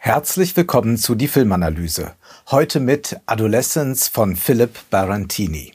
Herzlich willkommen zu die Filmanalyse. Heute mit Adolescence von Philip Barantini.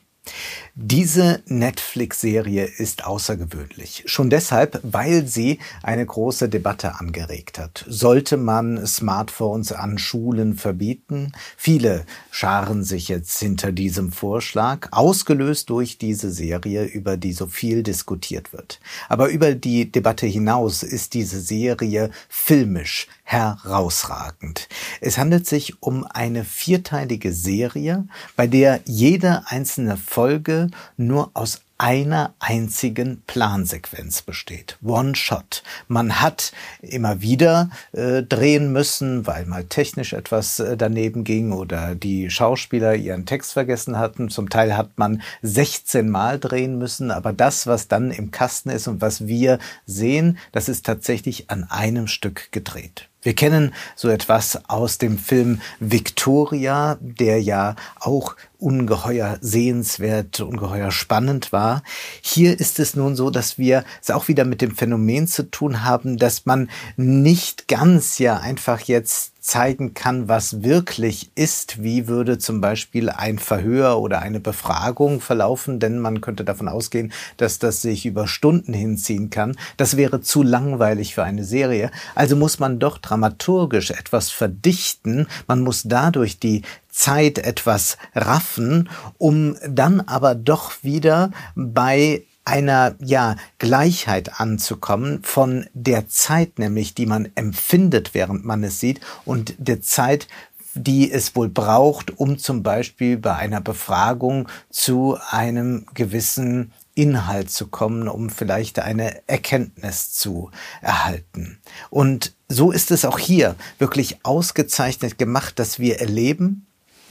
Diese Netflix-Serie ist außergewöhnlich. Schon deshalb, weil sie eine große Debatte angeregt hat. Sollte man Smartphones an Schulen verbieten? Viele scharen sich jetzt hinter diesem Vorschlag, ausgelöst durch diese Serie, über die so viel diskutiert wird. Aber über die Debatte hinaus ist diese Serie filmisch herausragend. Es handelt sich um eine vierteilige Serie, bei der jede einzelne Folge nur aus einer einzigen Plansequenz besteht. One Shot. Man hat immer wieder drehen müssen, weil mal technisch etwas daneben ging oder die Schauspieler ihren Text vergessen hatten. Zum Teil hat man 16 Mal drehen müssen, aber das, was dann im Kasten ist und was wir sehen, das ist tatsächlich an einem Stück gedreht. Wir kennen so etwas aus dem Film Victoria, der ja auch ungeheuer sehenswert, ungeheuer spannend war. Hier ist es nun so, dass wir es auch wieder mit dem Phänomen zu tun haben, dass man nicht ganz ja einfach jetzt zeigen kann, was wirklich ist. Wie würde zum Beispiel ein Verhör oder eine Befragung verlaufen, denn man könnte davon ausgehen, dass das sich über Stunden hinziehen kann. Das wäre zu langweilig für eine Serie. Also muss man doch dramaturgisch etwas verdichten. Man muss dadurch die Zeit etwas raffen, um dann aber doch wieder bei einer Gleichheit anzukommen von der Zeit, nämlich die man empfindet, während man es sieht, und der Zeit, die es wohl braucht, um zum Beispiel bei einer Befragung zu einem gewissen Inhalt zu kommen, um vielleicht eine Erkenntnis zu erhalten. Und so ist es auch hier wirklich ausgezeichnet gemacht, dass wir erleben,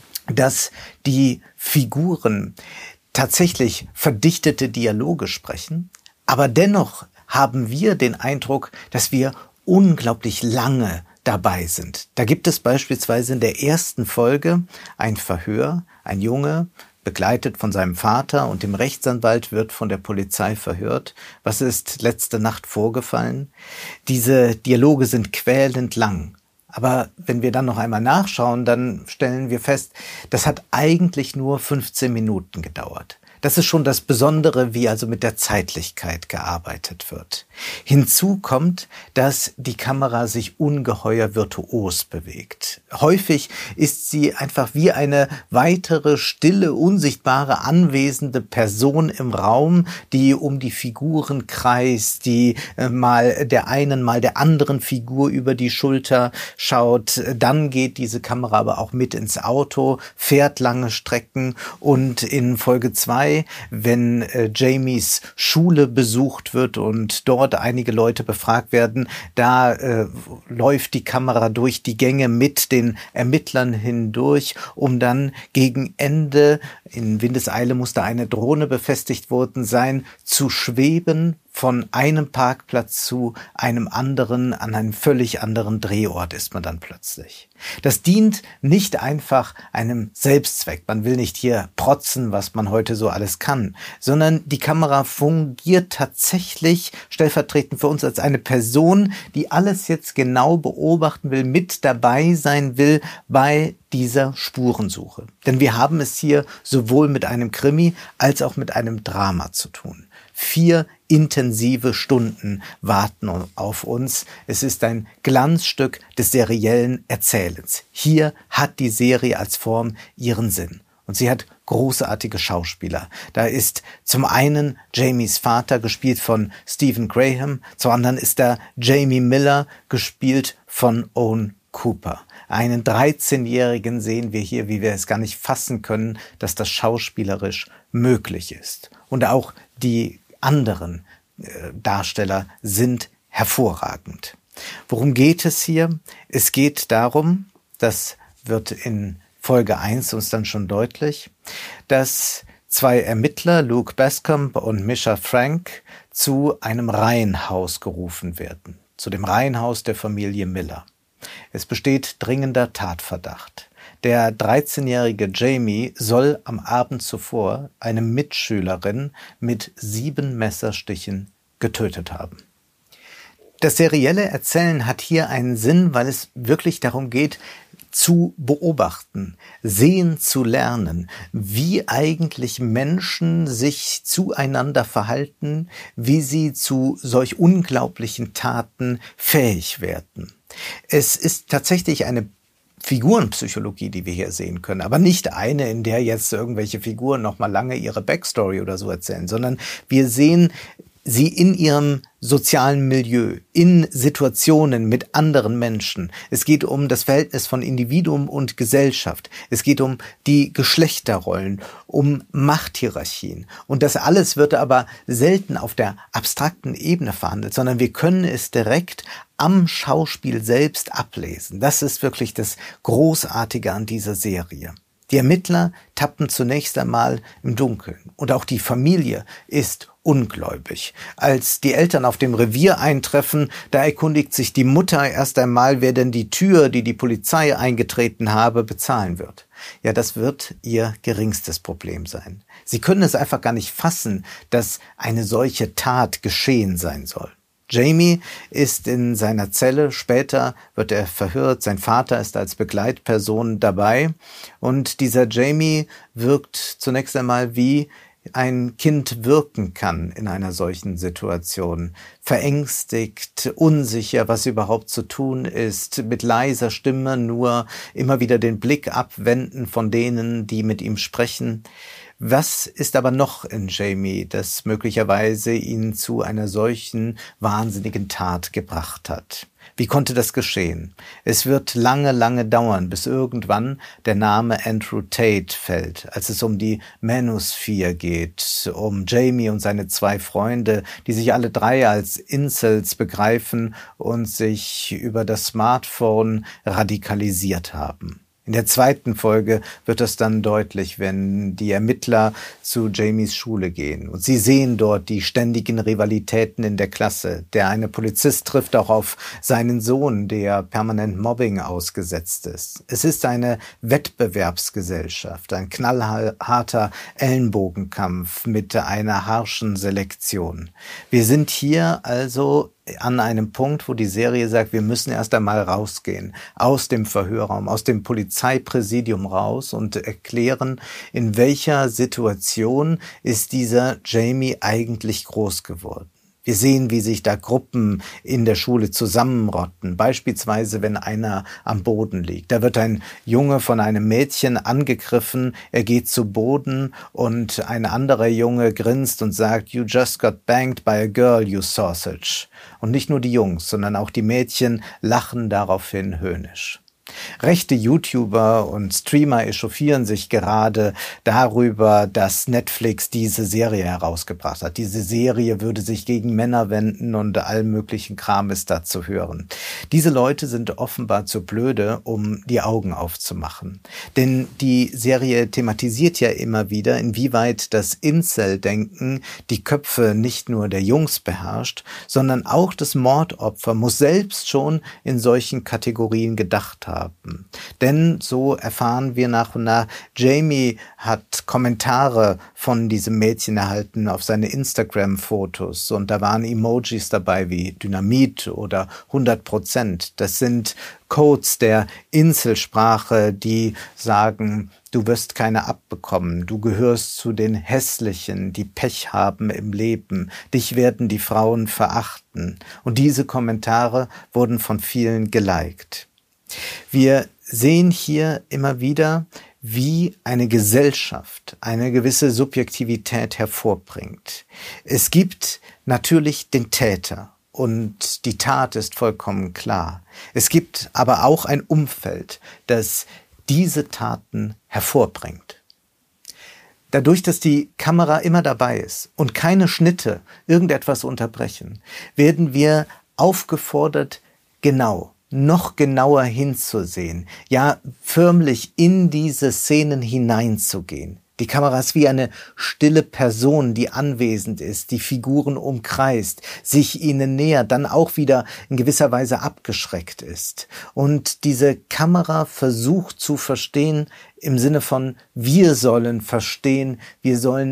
dass die Figuren tatsächlich verdichtete Dialoge sprechen, aber dennoch haben wir den Eindruck, dass wir unglaublich lange dabei sind. Da gibt es beispielsweise in der ersten Folge ein Verhör, ein Junge, begleitet von seinem Vater und dem Rechtsanwalt, wird von der Polizei verhört. Was ist letzte Nacht vorgefallen? Diese Dialoge sind quälend lang. Aber wenn wir dann noch einmal nachschauen, dann stellen wir fest, das hat eigentlich nur 15 Minuten gedauert. Das ist schon das Besondere, wie also mit der Zeitlichkeit gearbeitet wird. Hinzu kommt, dass die Kamera sich ungeheuer virtuos bewegt. Häufig ist sie einfach wie eine weitere, stille, unsichtbare, anwesende Person im Raum, die um die Figuren kreist, die mal der einen, mal der anderen Figur über die Schulter schaut. Dann geht diese Kamera aber auch mit ins Auto, fährt lange Strecken, und in Folge 2, wenn Jamies Schule besucht wird und dort einige Leute befragt werden, da läuft die Kamera durch die Gänge mit den Ermittlern hindurch, um dann gegen Ende, in Windeseile musste eine Drohne befestigt worden sein, zu schweben von einem Parkplatz zu einem anderen, an einem völlig anderen Drehort ist man dann plötzlich. Das dient nicht einfach einem Selbstzweck. Man will nicht hier protzen, was man heute so alles kann, sondern die Kamera fungiert tatsächlich stellvertretend für uns als eine Person, die alles jetzt genau beobachten will, mit dabei sein will bei dieser Spurensuche. Denn wir haben es hier sowohl mit einem Krimi als auch mit einem Drama zu tun. 4 intensive Stunden warten auf uns. Es ist ein Glanzstück des seriellen Erzählens. Hier hat die Serie als Form ihren Sinn. Und sie hat großartige Schauspieler. Da ist zum einen Jamies Vater, gespielt von Stephen Graham. Zum anderen ist da Jamie Miller, gespielt von Owen Cooper. Einen 13-Jährigen sehen wir hier, wie wir es gar nicht fassen können, dass das schauspielerisch möglich ist. Und auch die anderen Darsteller sind hervorragend. Worum geht es hier? Es geht darum, das wird in Folge 1 uns dann schon deutlich, dass 2 Ermittler, Luke Bascombe und Misha Frank, zu einem Reihenhaus gerufen werden, zu dem Reihenhaus der Familie Miller. Es besteht dringender Tatverdacht. Der 13-jährige Jamie soll am Abend zuvor eine Mitschülerin mit 7 Messerstichen getötet haben. Das serielle Erzählen hat hier einen Sinn, weil es wirklich darum geht, zu beobachten, sehen zu lernen, wie eigentlich Menschen sich zueinander verhalten, wie sie zu solch unglaublichen Taten fähig werden. Es ist tatsächlich eine Figurenpsychologie, die wir hier sehen können, aber nicht eine, in der jetzt irgendwelche Figuren noch mal lange ihre Backstory oder so erzählen, sondern wir sehen sie in ihrem sozialen Milieu, in Situationen mit anderen Menschen. Es geht um das Verhältnis von Individuum und Gesellschaft. Es geht um die Geschlechterrollen, um Machthierarchien. Und das alles wird aber selten auf der abstrakten Ebene verhandelt, sondern wir können es direkt am Schauspiel selbst ablesen. Das ist wirklich das Großartige an dieser Serie. Die Ermittler tappen zunächst einmal im Dunkeln und auch die Familie ist ungläubig. Als die Eltern auf dem Revier eintreffen, da erkundigt sich die Mutter erst einmal, wer denn die Tür, die die Polizei eingetreten habe, bezahlen wird. Ja, das wird ihr geringstes Problem sein. Sie können es einfach gar nicht fassen, dass eine solche Tat geschehen sein soll. Jamie ist in seiner Zelle, später wird er verhört, sein Vater ist als Begleitperson dabei und dieser Jamie wirkt zunächst einmal wie ein Kind wirken kann in einer solchen Situation. Verängstigt, unsicher, was überhaupt zu tun ist, mit leiser Stimme nur immer wieder den Blick abwenden von denen, die mit ihm sprechen. Was ist aber noch in Jamie, das möglicherweise ihn zu einer solchen wahnsinnigen Tat gebracht hat? Wie konnte das geschehen? Es wird lange, lange dauern, bis irgendwann der Name Andrew Tate fällt, als es um die Manosphere geht, um Jamie und seine zwei Freunde, die sich alle drei als Incels begreifen und sich über das Smartphone radikalisiert haben. In der zweiten Folge wird das dann deutlich, wenn die Ermittler zu Jamies Schule gehen. Und sie sehen dort die ständigen Rivalitäten in der Klasse. Der eine Polizist trifft auch auf seinen Sohn, der permanent Mobbing ausgesetzt ist. Es ist eine Wettbewerbsgesellschaft, ein knallharter Ellenbogenkampf mit einer harschen Selektion. Wir sind hier also an einem Punkt, wo die Serie sagt, wir müssen erst einmal rausgehen, aus dem Verhörraum, aus dem Polizeipräsidium raus und erklären, in welcher Situation ist dieser Jamie eigentlich groß geworden. Wir sehen, wie sich da Gruppen in der Schule zusammenrotten, beispielsweise wenn einer am Boden liegt. Da wird ein Junge von einem Mädchen angegriffen, er geht zu Boden und ein anderer Junge grinst und sagt, "You just got banged by a girl, you sausage." Und nicht nur die Jungs, sondern auch die Mädchen lachen daraufhin höhnisch. Rechte YouTuber und Streamer echauffieren sich gerade darüber, dass Netflix diese Serie herausgebracht hat. Diese Serie würde sich gegen Männer wenden und all möglichen Kram ist da zu hören. Diese Leute sind offenbar zu blöde, um die Augen aufzumachen. Denn die Serie thematisiert ja immer wieder, inwieweit das Incel-Denken die Köpfe nicht nur der Jungs beherrscht, sondern auch das Mordopfer muss selbst schon in solchen Kategorien gedacht haben. Denn so erfahren wir nach und nach, Jamie hat Kommentare von diesem Mädchen erhalten auf seine Instagram-Fotos und da waren Emojis dabei wie Dynamit oder 100%. Das sind Codes der Incelsprache, die sagen, du wirst keine abbekommen, du gehörst zu den Hässlichen, die Pech haben im Leben, dich werden die Frauen verachten. Und diese Kommentare wurden von vielen geliked. Wir sehen hier immer wieder, wie eine Gesellschaft eine gewisse Subjektivität hervorbringt. Es gibt natürlich den Täter und die Tat ist vollkommen klar. Es gibt aber auch ein Umfeld, das diese Taten hervorbringt. Dadurch, dass die Kamera immer dabei ist und keine Schnitte irgendetwas unterbrechen, werden wir aufgefordert, noch genauer hinzusehen, ja förmlich in diese Szenen hineinzugehen. Die Kamera ist wie eine stille Person, die anwesend ist, die Figuren umkreist, sich ihnen nähert, dann auch wieder in gewisser Weise abgeschreckt ist. Und diese Kamera versucht zu verstehen im Sinne von, wir sollen verstehen, wir sollen erkennen,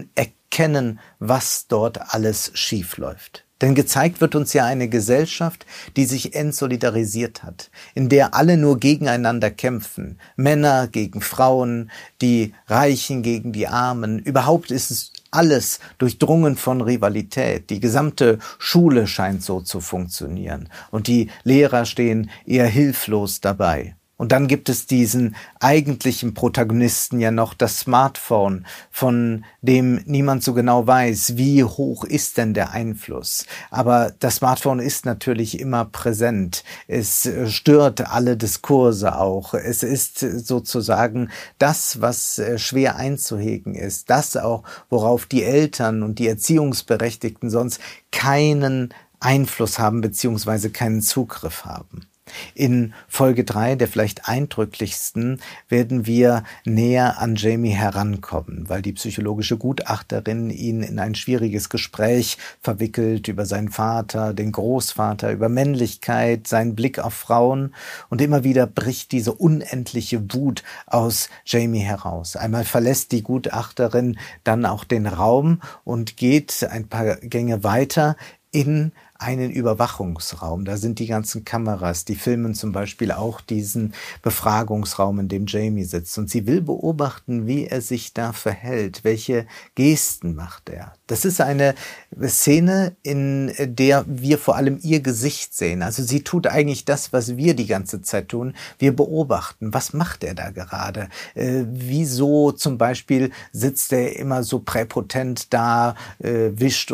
kennen, was dort alles schiefläuft. Denn gezeigt wird uns ja eine Gesellschaft, die sich entsolidarisiert hat, in der alle nur gegeneinander kämpfen. Männer gegen Frauen, die Reichen gegen die Armen. Überhaupt ist es alles durchdrungen von Rivalität. Die gesamte Schule scheint so zu funktionieren. Und die Lehrer stehen eher hilflos dabei. Und dann gibt es diesen eigentlichen Protagonisten ja noch, das Smartphone, von dem niemand so genau weiß, wie hoch ist denn der Einfluss. Aber das Smartphone ist natürlich immer präsent. Es stört alle Diskurse auch. Es ist sozusagen das, was schwer einzuhegen ist. Das auch, worauf die Eltern und die Erziehungsberechtigten sonst keinen Einfluss haben beziehungsweise keinen Zugriff haben. In Folge 3, der vielleicht eindrücklichsten, werden wir näher an Jamie herankommen, weil die psychologische Gutachterin ihn in ein schwieriges Gespräch verwickelt über seinen Vater, den Großvater, über Männlichkeit, seinen Blick auf Frauen, und immer wieder bricht diese unendliche Wut aus Jamie heraus. Einmal verlässt die Gutachterin dann auch den Raum und geht ein paar Gänge weiter in einen Überwachungsraum. Da sind die ganzen Kameras, die filmen zum Beispiel auch diesen Befragungsraum, in dem Jamie sitzt. Und sie will beobachten, wie er sich da verhält, welche Gesten macht er. Das ist eine Szene, in der wir vor allem ihr Gesicht sehen. Also sie tut eigentlich das, was wir die ganze Zeit tun. Wir beobachten, was macht er da gerade? Wieso zum Beispiel sitzt er immer so präpotent da, wischt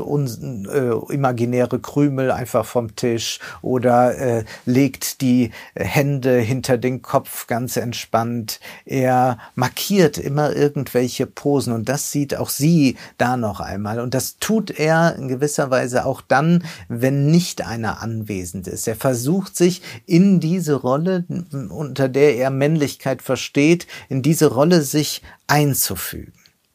imaginäre Krümel einfach vom Tisch oder legt die Hände hinter den Kopf ganz entspannt. Er markiert immer irgendwelche Posen und das sieht auch sie da noch einmal. Und das tut er in gewisser Weise auch dann, wenn nicht einer anwesend ist. Er versucht sich in diese Rolle, unter der er Männlichkeit versteht, in diese Rolle sich einzufügen.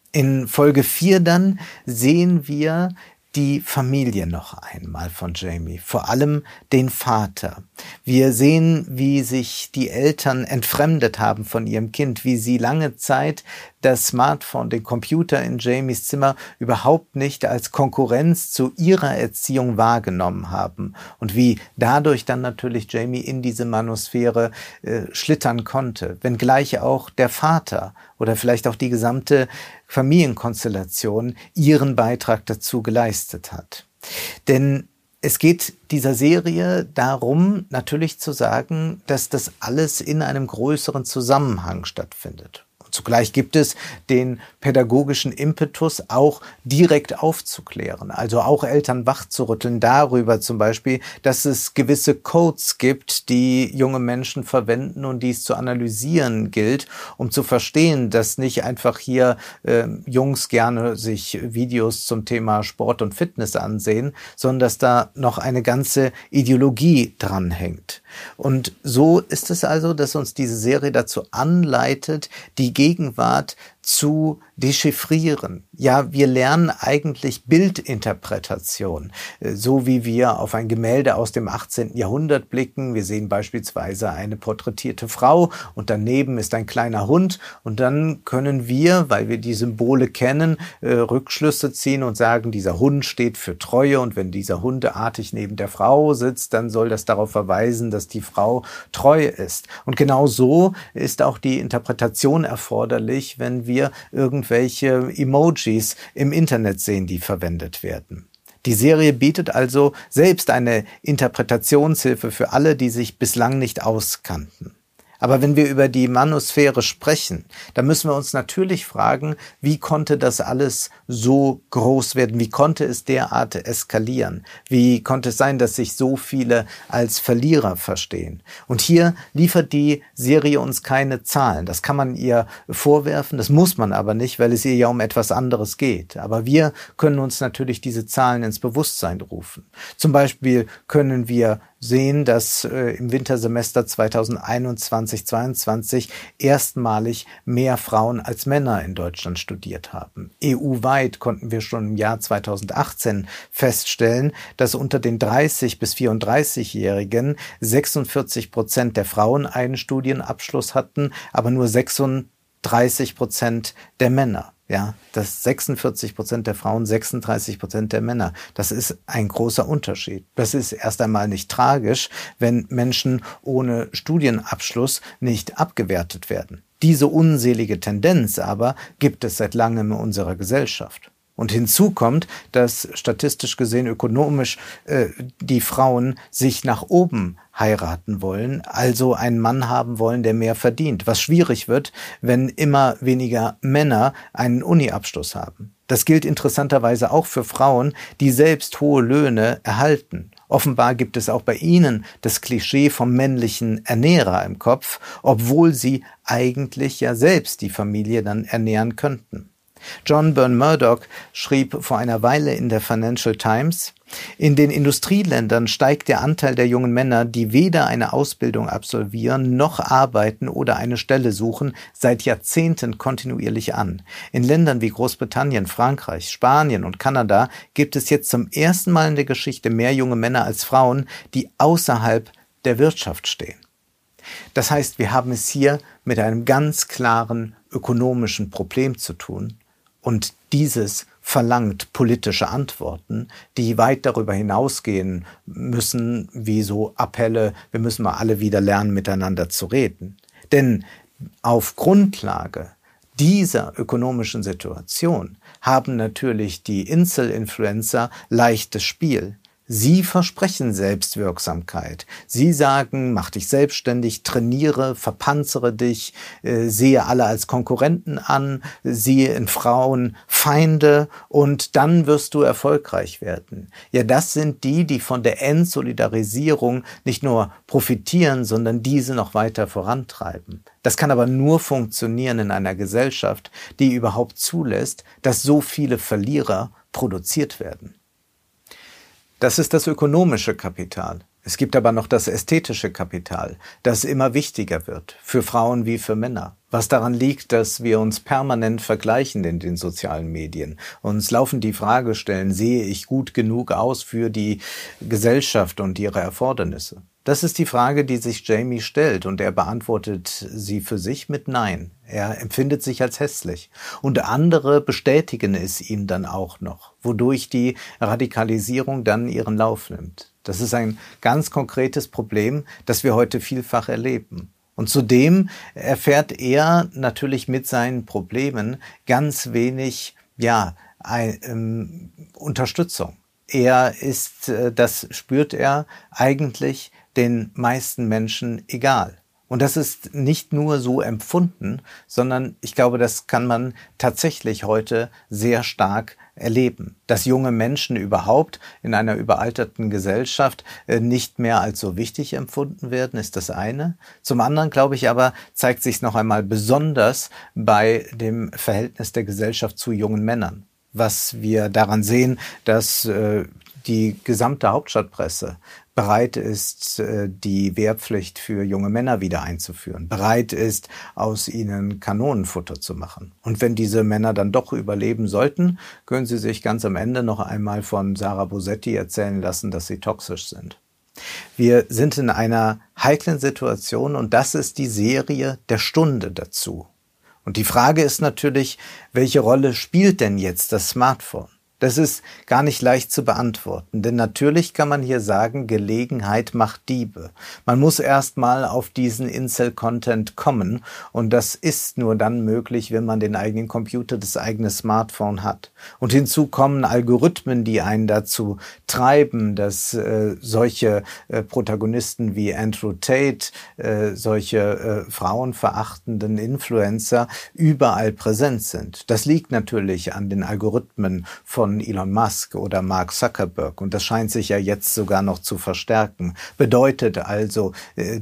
In Folge 4 dann sehen wir die Familie noch einmal von Jamie, vor allem den Vater. Wir sehen, wie sich die Eltern entfremdet haben von ihrem Kind, wie sie lange Zeit das Smartphone, den Computer in Jamies Zimmer überhaupt nicht als Konkurrenz zu ihrer Erziehung wahrgenommen haben und wie dadurch dann natürlich Jamie in diese Manosphäre schlittern konnte, wenngleich auch der Vater oder vielleicht auch die gesamte Familienkonstellation ihren Beitrag dazu geleistet hat. Denn es geht dieser Serie darum, natürlich zu sagen, dass das alles in einem größeren Zusammenhang stattfindet. Zugleich gibt es den pädagogischen Impetus, auch direkt aufzuklären, also auch Eltern wachzurütteln darüber zum Beispiel, dass es gewisse Codes gibt, die junge Menschen verwenden und die es zu analysieren gilt, um zu verstehen, dass nicht einfach hier Jungs gerne sich Videos zum Thema Sport und Fitness ansehen, sondern dass da noch eine ganze Ideologie dranhängt. Und so ist es also, dass uns diese Serie dazu anleitet, die Gegenwart zu dechiffrieren. Ja, wir lernen eigentlich Bildinterpretation, so wie wir auf ein Gemälde aus dem 18. Jahrhundert blicken. Wir sehen beispielsweise eine porträtierte Frau und daneben ist ein kleiner Hund und dann können wir, weil wir die Symbole kennen, Rückschlüsse ziehen und sagen, dieser Hund steht für Treue und wenn dieser Hund artig neben der Frau sitzt, dann soll das darauf verweisen, dass die Frau treu ist. Und genau so ist auch die Interpretation erforderlich, wenn wir irgendwelche Emojis im Internet sehen, die verwendet werden. Die Serie bietet also selbst eine Interpretationshilfe für alle, die sich bislang nicht auskannten. Aber wenn wir über die Manosphäre sprechen, dann müssen wir uns natürlich fragen, wie konnte das alles so groß werden? Wie konnte es derart eskalieren? Wie konnte es sein, dass sich so viele als Verlierer verstehen? Und hier liefert die Serie uns keine Zahlen. Das kann man ihr vorwerfen, das muss man aber nicht, weil es ihr ja um etwas anderes geht. Aber wir können uns natürlich diese Zahlen ins Bewusstsein rufen. Zum Beispiel können wir sehen, dass im Wintersemester 2021/22 erstmalig mehr Frauen als Männer in Deutschland studiert haben. EU-weit konnten wir schon im Jahr 2018 feststellen, dass unter den 30- bis 34-Jährigen 46% der Frauen einen Studienabschluss hatten, aber nur 36% der Männer. Ja, das 46% der Frauen, 36% der Männer. Das ist ein großer Unterschied. Das ist erst einmal nicht tragisch, wenn Menschen ohne Studienabschluss nicht abgewertet werden. Diese unselige Tendenz aber gibt es seit langem in unserer Gesellschaft. Und hinzu kommt, dass statistisch gesehen ökonomisch die Frauen sich nach oben heiraten wollen, also einen Mann haben wollen, der mehr verdient, was schwierig wird, wenn immer weniger Männer einen Uni-Abschluss haben. Das gilt interessanterweise auch für Frauen, die selbst hohe Löhne erhalten. Offenbar gibt es auch bei ihnen das Klischee vom männlichen Ernährer im Kopf, obwohl sie eigentlich ja selbst die Familie dann ernähren könnten. John Byrne Murdoch schrieb vor einer Weile in der Financial Times: In den Industrieländern steigt der Anteil der jungen Männer, die weder eine Ausbildung absolvieren noch arbeiten oder eine Stelle suchen, seit Jahrzehnten kontinuierlich an. In Ländern wie Großbritannien, Frankreich, Spanien und Kanada gibt es jetzt zum ersten Mal in der Geschichte mehr junge Männer als Frauen, die außerhalb der Wirtschaft stehen. Das heißt, wir haben es hier mit einem ganz klaren ökonomischen Problem zu tun. Und dieses verlangt politische Antworten, die weit darüber hinausgehen müssen, wie so Appelle, wir müssen mal alle wieder lernen, miteinander zu reden. Denn auf Grundlage dieser ökonomischen Situation haben natürlich die Incel-Influencer leichtes Spiel. Sie versprechen Selbstwirksamkeit. Sie sagen, mach dich selbstständig, trainiere, verpanzere dich, sehe alle als Konkurrenten an, siehe in Frauen Feinde und dann wirst du erfolgreich werden. Ja, das sind die von der Entsolidarisierung nicht nur profitieren, sondern diese noch weiter vorantreiben. Das kann aber nur funktionieren in einer Gesellschaft, die überhaupt zulässt, dass so viele Verlierer produziert werden. Das ist das ökonomische Kapital. Es gibt aber noch das ästhetische Kapital, das immer wichtiger wird, für Frauen wie für Männer. Was daran liegt, dass wir uns permanent vergleichen in den sozialen Medien. Uns laufend die Frage stellen, sehe ich gut genug aus für die Gesellschaft und ihre Erfordernisse? Das ist die Frage, die sich Jamie stellt, und er beantwortet sie für sich mit Nein. Er empfindet sich als hässlich. Und andere bestätigen es ihm dann auch noch, wodurch die Radikalisierung dann ihren Lauf nimmt. Das ist ein ganz konkretes Problem, das wir heute vielfach erleben. Und zudem erfährt er natürlich mit seinen Problemen ganz wenig Unterstützung. Er ist, das spürt er, eigentlich den meisten Menschen egal. Und das ist nicht nur so empfunden, sondern ich glaube, das kann man tatsächlich heute sehr stark erleben. Dass junge Menschen überhaupt in einer überalterten Gesellschaft nicht mehr als so wichtig empfunden werden, ist das eine. Zum anderen, glaube ich aber, zeigt sich noch einmal besonders bei dem Verhältnis der Gesellschaft zu jungen Männern. Was wir daran sehen, dass die gesamte Hauptstadtpresse bereit ist, die Wehrpflicht für junge Männer wieder einzuführen, bereit ist, aus ihnen Kanonenfutter zu machen. Und wenn diese Männer dann doch überleben sollten, können sie sich ganz am Ende noch einmal von Sarah Bosetti erzählen lassen, dass sie toxisch sind. Wir sind in einer heiklen Situation und das ist die Serie der Stunde dazu. Und die Frage ist natürlich, welche Rolle spielt denn jetzt das Smartphone? Das ist gar nicht leicht zu beantworten, denn natürlich kann man hier sagen, Gelegenheit macht Diebe. Man muss erst mal auf diesen Incel-Content kommen und das ist nur dann möglich, wenn man den eigenen Computer, das eigene Smartphone hat. Und hinzu kommen Algorithmen, die einen dazu treiben, dass solche Protagonisten wie Andrew Tate, solche frauenverachtenden Influencer überall präsent sind. Das liegt natürlich an den Algorithmen von Elon Musk oder Mark Zuckerberg und das scheint sich ja jetzt sogar noch zu verstärken. Bedeutet also,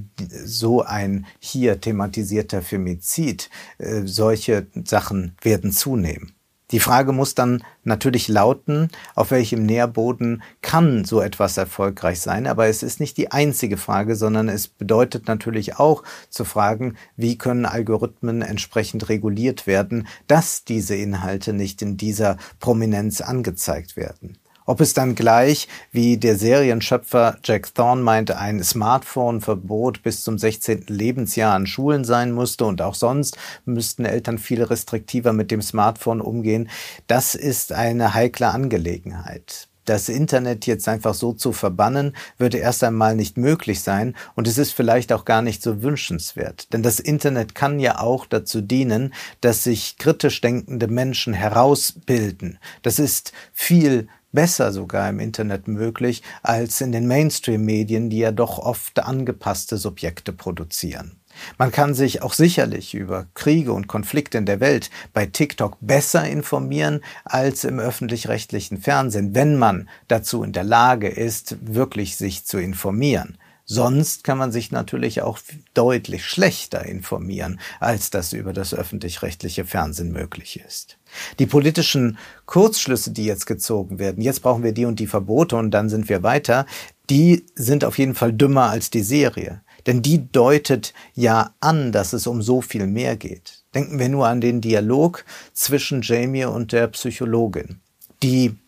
so ein hier thematisierter Femizid, solche Sachen werden zunehmen. Die Frage muss dann natürlich lauten, auf welchem Nährboden kann so etwas erfolgreich sein, aber es ist nicht die einzige Frage, sondern es bedeutet natürlich auch zu fragen, wie können Algorithmen entsprechend reguliert werden, dass diese Inhalte nicht in dieser Prominenz angezeigt werden. Ob es dann gleich, wie der Serienschöpfer Jack Thorne meinte, ein Smartphone-Verbot bis zum 16. Lebensjahr an Schulen sein musste und auch sonst müssten Eltern viel restriktiver mit dem Smartphone umgehen, das ist eine heikle Angelegenheit. Das Internet jetzt einfach so zu verbannen, würde erst einmal nicht möglich sein und es ist vielleicht auch gar nicht so wünschenswert. Denn das Internet kann ja auch dazu dienen, dass sich kritisch denkende Menschen herausbilden. Das ist viel besser sogar im Internet möglich als in den Mainstream-Medien, die ja doch oft angepasste Subjekte produzieren. Man kann sich auch sicherlich über Kriege und Konflikte in der Welt bei TikTok besser informieren als im öffentlich-rechtlichen Fernsehen, wenn man dazu in der Lage ist, wirklich sich zu informieren. Sonst kann man sich natürlich auch deutlich schlechter informieren, als das über das öffentlich-rechtliche Fernsehen möglich ist. Die politischen Kurzschlüsse, die jetzt gezogen werden, jetzt brauchen wir die und die Verbote und dann sind wir weiter, die sind auf jeden Fall dümmer als die Serie. Denn die deutet ja an, dass es um so viel mehr geht. Denken wir nur an den Dialog zwischen Jamie und der Psychologin, die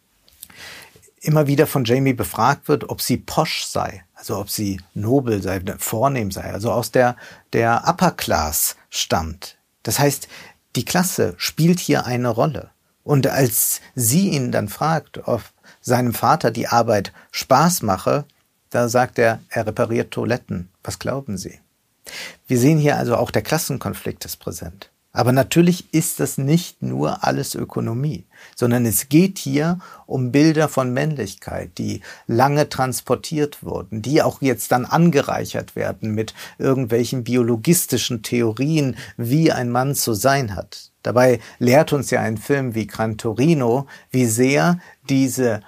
immer wieder von Jamie befragt wird, ob sie posh sei, also ob sie nobel sei, vornehm sei, also aus der Upper Class stammt. Das heißt, die Klasse spielt hier eine Rolle. Und als sie ihn dann fragt, ob seinem Vater die Arbeit Spaß mache, da sagt er repariert Toiletten. Was glauben Sie? Wir sehen hier also auch, der Klassenkonflikt ist präsent. Aber natürlich ist das nicht nur alles Ökonomie, sondern es geht hier um Bilder von Männlichkeit, die lange transportiert wurden, die auch jetzt dann angereichert werden mit irgendwelchen biologistischen Theorien, wie ein Mann zu sein hat. Dabei lehrt uns ja ein Film wie Gran Torino, wie sehr diese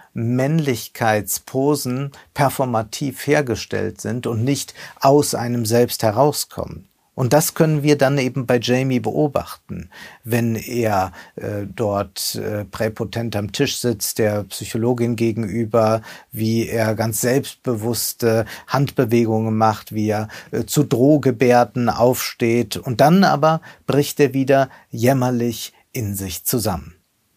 Männlichkeitsposen performativ hergestellt sind und nicht aus einem selbst herauskommen. Und das können wir dann eben bei Jamie beobachten, wenn er dort präpotent am Tisch sitzt, der Psychologin gegenüber, wie er ganz selbstbewusste Handbewegungen macht, wie er zu Drohgebärden aufsteht und dann aber bricht er wieder jämmerlich in sich zusammen.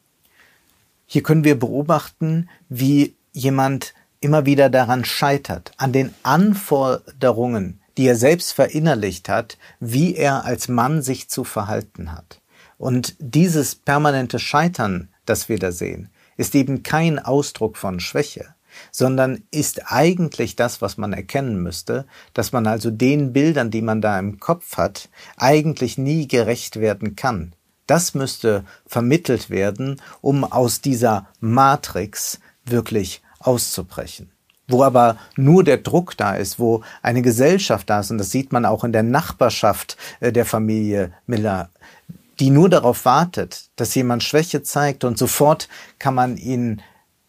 Hier können wir beobachten, wie jemand immer wieder daran scheitert, an den Anforderungen, die er selbst verinnerlicht hat, wie er als Mann sich zu verhalten hat. Und dieses permanente Scheitern, das wir da sehen, ist eben kein Ausdruck von Schwäche, sondern ist eigentlich das, was man erkennen müsste, dass man also den Bildern, die man da im Kopf hat, eigentlich nie gerecht werden kann. Das müsste vermittelt werden, um aus dieser Matrix wirklich auszubrechen. Wo aber nur der Druck da ist, wo eine Gesellschaft da ist, und das sieht man auch in der Nachbarschaft der Familie Miller, die nur darauf wartet, dass jemand Schwäche zeigt und sofort kann man ihn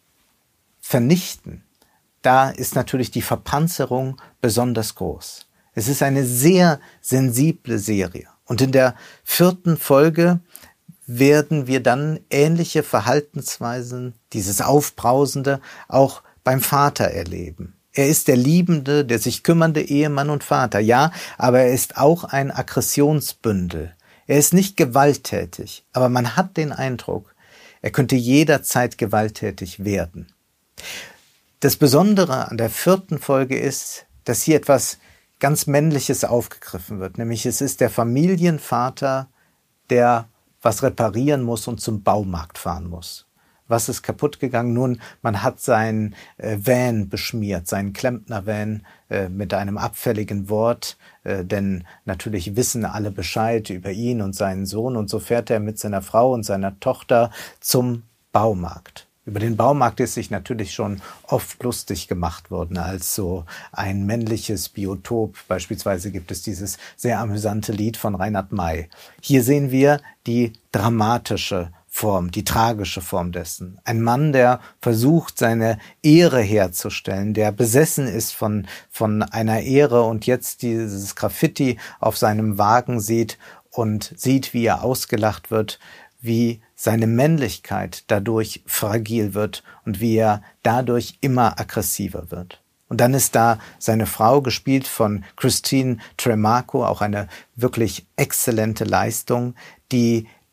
vernichten. Da ist natürlich die Verpanzerung besonders groß. Es ist eine sehr sensible Serie. Und in der 4. Folge werden wir dann ähnliche Verhaltensweisen, dieses Aufbrausende, auch beim Vater erleben. Er ist der liebende, der sich kümmernde Ehemann und Vater, ja, aber er ist auch ein Aggressionsbündel. Er ist nicht gewalttätig, aber man hat den Eindruck, er könnte jederzeit gewalttätig werden. Das Besondere an der 4. Folge ist, dass hier etwas ganz Männliches aufgegriffen wird, nämlich es ist der Familienvater, der was reparieren muss und zum Baumarkt fahren muss. Was ist kaputt gegangen? Nun, man hat seinen Van beschmiert, seinen Klempner-Van mit einem abfälligen Wort, denn natürlich wissen alle Bescheid über ihn und seinen Sohn und so fährt er mit seiner Frau und seiner Tochter zum Baumarkt. Über den Baumarkt ist sich natürlich schon oft lustig gemacht worden als so ein männliches Biotop. Beispielsweise gibt es dieses sehr amüsante Lied von Reinhard May. Hier sehen wir die dramatische Form, die tragische Form dessen. Ein Mann, der versucht, seine Ehre herzustellen, der besessen ist von einer Ehre und jetzt dieses Graffiti auf seinem Wagen sieht und sieht, wie er ausgelacht wird, wie seine Männlichkeit dadurch fragil wird und wie er dadurch immer aggressiver wird. Und dann ist da seine Frau, gespielt von Christine Tremarco, auch eine wirklich exzellente Leistung, die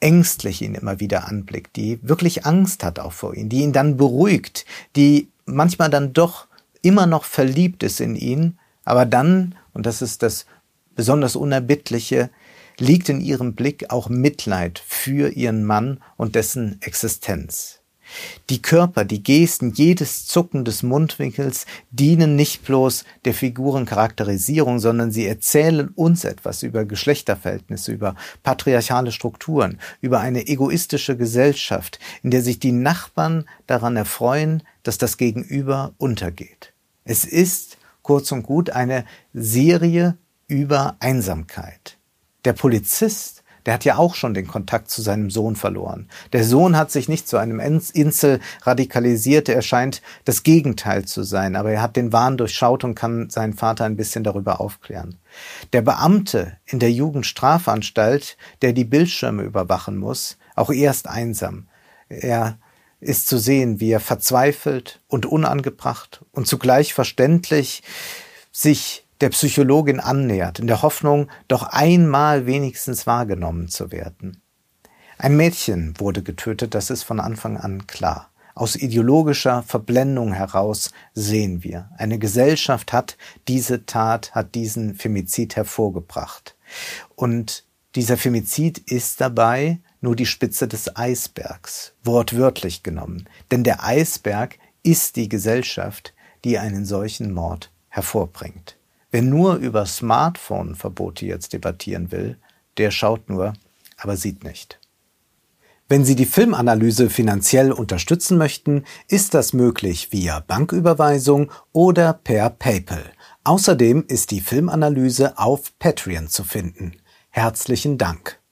ängstlich ihn immer wieder anblickt, die wirklich Angst hat auch vor ihm, die ihn dann beruhigt, die manchmal dann doch immer noch verliebt ist in ihn, aber dann, und das ist das besonders Unerbittliche, liegt in ihrem Blick auch Mitleid für ihren Mann und dessen Existenz. Die Körper, die Gesten, jedes Zucken des Mundwinkels dienen nicht bloß der Figurencharakterisierung, sondern sie erzählen uns etwas über Geschlechterverhältnisse, über patriarchale Strukturen, über eine egoistische Gesellschaft, in der sich die Nachbarn daran erfreuen, dass das Gegenüber untergeht. Es ist, kurz und gut, eine Serie über Einsamkeit. Der Polizist, der hat ja auch schon den Kontakt zu seinem Sohn verloren. Der Sohn hat sich nicht zu einem Insel radikalisiert, er scheint das Gegenteil zu sein, aber er hat den Wahn durchschaut und kann seinen Vater ein bisschen darüber aufklären. Der Beamte in der Jugendstrafanstalt, der die Bildschirme überwachen muss, auch er ist einsam. Er ist zu sehen, wie er verzweifelt und unangebracht und zugleich verständlich sich der Psychologin annähert, in der Hoffnung, doch einmal wenigstens wahrgenommen zu werden. Ein Mädchen wurde getötet, das ist von Anfang an klar. Aus ideologischer Verblendung heraus sehen wir, eine Gesellschaft hat diese Tat, hat diesen Femizid hervorgebracht. Und dieser Femizid ist dabei nur die Spitze des Eisbergs, wortwörtlich genommen. Denn der Eisberg ist die Gesellschaft, die einen solchen Mord hervorbringt. Wer nur über Smartphone-Verbote jetzt debattieren will, der schaut nur, aber sieht nicht. Wenn Sie die Filmanalyse finanziell unterstützen möchten, ist das möglich via Banküberweisung oder per PayPal. Außerdem ist die Filmanalyse auf Patreon zu finden. Herzlichen Dank.